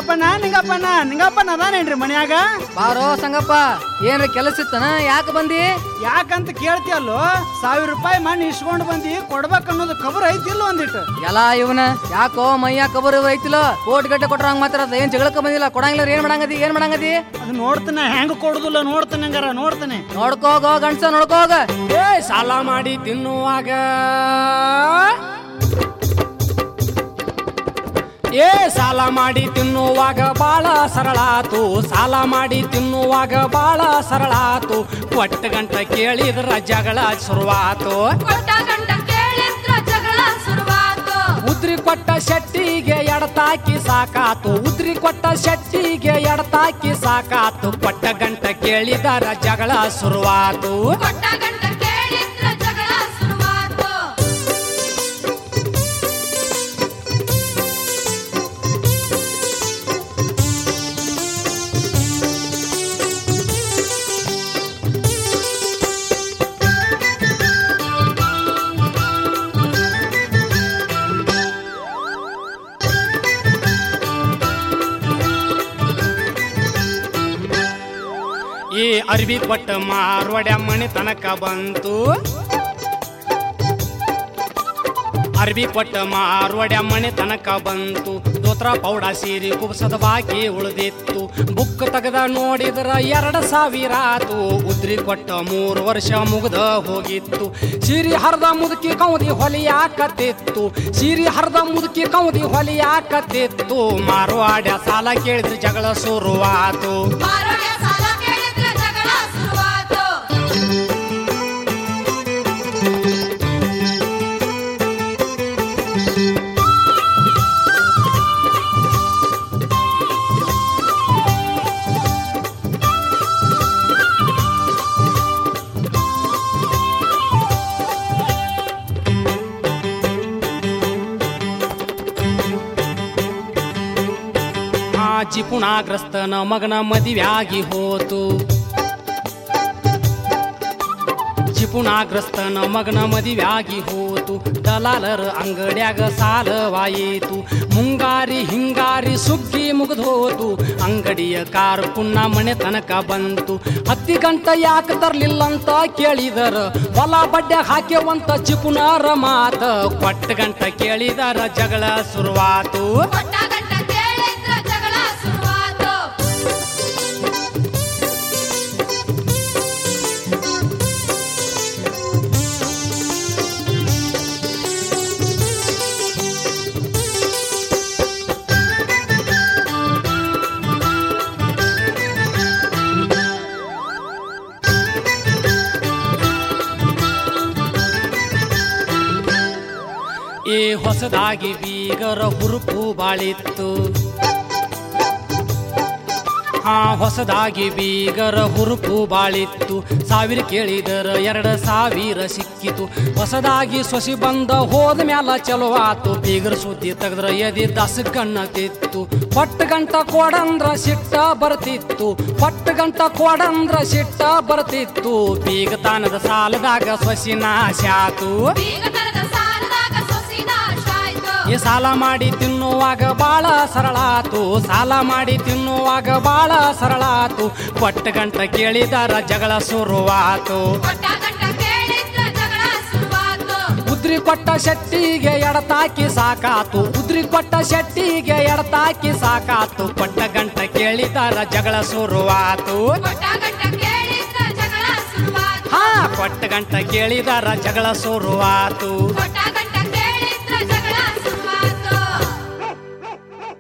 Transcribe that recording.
ನಿಂಗಪ್ಪನ ಅದಾನೇನ್ರಿ ಮನ್ಯಾಗ? ಬಾರೋ ಸಂಗಪ್ಪ, ಏನ್ರ ಕೆಲಸ ಇತ್ತನ? ಯಾಕೆ ಬಂದಿ? ಯಾಕಂತ ಕೇಳ್ತಿಯಲ್ಲೋ, 1000 ರೂಪಾಯಿ ಮಣ್ಣು ಇಸ್ಕೊಂಡು ಬಂದಿ ಕೊಡ್ಬೇಕನ್ನೋದು ಕಬರ್ ಐತಿಲ್ಲ ಒಂದಿಟ್ಟು. ಎಲ್ಲ ಇವನ ಯಾಕೋ ಮೈಯ ಕಬರ್ ಐತಿಲ್ಲ, ಕೋಟಿ ಗಟ್ಟೆ ಕೊಟ್ರಂಗ ಮಾತ್ರ ಏನ್ ಜಗಳಕ್ಕ ಬಂದಿಲ್ಲ, ಕೊಡಂಗಿಲ್ಲ. ಏನ್ ಮಾಡಂಗದಿ? ಅದು ನೋಡ್ತಾನೆ, ಹೆಂಗ್ ಕೊಡುದಿಲ್ಲ ನೋಡ್ತಾನೆ, ಹಂಗಾರ ನೋಡ್ತಾನೆ. ನೋಡ್ಕೋಗ ಗಂಡ್ಸ, ನೋಡ್ಕೋಗ. ಸಾಲ ಮಾಡಿ ತಿನ್ನುವಾಗ ಸಾಲ ಮಾಡಿ ತಿನ್ನುವಾಗ ಬಾಳ ಸರಳಾತು, ಸಾಲ ಮಾಡಿ ತಿನ್ನುವಾಗ ಬಾಳ ಸರಳಾತು. ಕೊಟ್ಟ ಗಂಟ ಕೇಳಿದ್ರ ಜಗಳ ಶುರುವಾತು, ಉದ್ರಿ ಕೊಟ್ಟ ಶೆಟ್ಟಿಗೆ ಎಡತಾಕಿ ಸಾಕಾತು, ಉದ್ರಿ ಕೊಟ್ಟ ಶೆಟ್ಟಿಗೆ ಎಡತಾಕಿ ಸಾಕಾತು. ಕೊಟ್ಟ ಗಂಟ ಕೇಳಿದರ ಜಗಳ ಶುರುವಾತು. ಈ ಅರ್ಬಿ ಕೊಟ್ಟ ಮಾರ್ವಾಡ್ಯ ಮನೆ ತನಕ ಬಂತು, ಅರ್ಬಿ ಕೊಟ್ಟ ಮಾರ್ವಾಡ್ಯ ಮನೆ ತನಕ ಬಂತು. ದೋತ್ರ ಪೌಡ ಸೀರೆ ಕುಬ್ಸದ ಬಾಕಿ ಉಳಿದಿತ್ತು, ಬುಕ್ ತೆಗೆದ ನೋಡಿದ್ರ 2000 ಆತು. ಉದ್ರಿ ಕೊಟ್ಟ 3 ವರ್ಷ ಮುಗ್ದ ಹೋಗಿತ್ತು. ಸೀರಿ ಹರ್ದ ಮುದುಕಿ ಕೌದಿ ಹೊಲಿಯಾಕತ್ತಿತ್ತು, ಸೀರಿ ಹರ್ದ ಮುದುಕಿ ಕೌದಿ ಹೊಲಿಯಾಕತ್ತಿತ್ತು. ಮಾರ್ವಾಡ್ಯ ಸಾಲ ಕೇಳಿದ್ರೆ ಜಗಳ ಶುರುವಾತು. ಜಿಪುಣಾಗ್ರಸ್ತನ ಮಗನ ಮದುವೆಯಾಗಿ ಹೋತು, ಜಿಪುಣಾಗ್ರಸ್ತನ ಮಗನ ಮದುವೆಯಾಗಿ ಹೋತು. ದಲಾಲರ ಅಂಗಡ್ಯಾಗ ಸಾಲವಾಯಿತು, ಮುಂಗಾರಿ ಹಿಂಗಾರಿ ಸುಗ್ಗಿ ಮುಗಿದೋತು. ಅಂಗಡಿಯ ಕಾರು ಪುಣ್ಣ ಮನೆ ತನಕ ಬಂತು. 10 ಗಂಟೆ ಯಾಕೆ ತರ್ಲಿಲ್ಲಂತ ಕೇಳಿದರ, ಹೊಲ ಬಡ್ಡೆ ಹಾಕ್ಯವಂತ ಜಿಪುಣರ ಮಾತ. ಕೊಟ್ಟ ಗಂಟ ಕೇಳಿದರ ಜಗಳ ಶುರುವಾತು. ಈ ಹೊಸದಾಗಿ ಬೀಗರ ಹುರುಪು ಬಾಳಿತ್ತು, ಹೊಸದಾಗಿ ಬೀಗರ ಹುರುಪು ಬಾಳಿತ್ತು. 1000 ಕೇಳಿದರ 2000 ಸಿಕ್ಕಿತು. ಹೊಸದಾಗಿ ಸೊಸಿ ಬಂದ ಹೋದ ಮ್ಯಾಲ ಚಲೋ ಆತು. ಬೀಗರ ಸುದ್ದಿ ತೆಗೆದ್ರ ಎದಿ ದಸಗಣ್ಣತಿತ್ತು. ಕೊಟ್ಟ ಗಂಟ ಕೊಡಂದ್ರ ಸಿಟ್ಟ ಬರ್ತಿತ್ತು, ಕೊಟ್ಟ ಗಂಟ ಕೊಡಂದ್ರ ಸಿಟ್ಟ ಬರ್ತಿತ್ತು. ಬೀಗತಾನದ ಸಾಲದಾಗ ಸೊಸಿ ನಾಶಾತು. ಈ ಸಾಲ ಮಾಡಿ ತಿನ್ನುವಾಗ ಬಾಳ ಸರಳಾತು, ಸಾಲ ಮಾಡಿ ತಿನ್ನುವಾಗ ಬಾಳ ಸರಳಾತು. ಕೊಟ್ಟ ಗಂಟ ಕೇಳಿದರ ಜಗಳ ಶುರುವಾತು. ಉದ್ರಿ ಕೊಟ್ಟ ಶೆಟ್ಟಿಗೆ ಎಡತಾಕಿ ಸಾಕಾತು, ಉದ್ರಿ ಕೊಟ್ಟ ಶೆಟ್ಟಿಗೆ ಎಡತಾಕಿ ಸಾಕಾತು. ಕೊಟ್ಟ ಗಂಟ ಕೇಳಿದರ ಜಗಳ ಶುರುವಾತು. ಕೊಟ್ಟ ಗಂಟ ಕೇಳಿದರ ಜಗಳ ಶುರುವಾತು.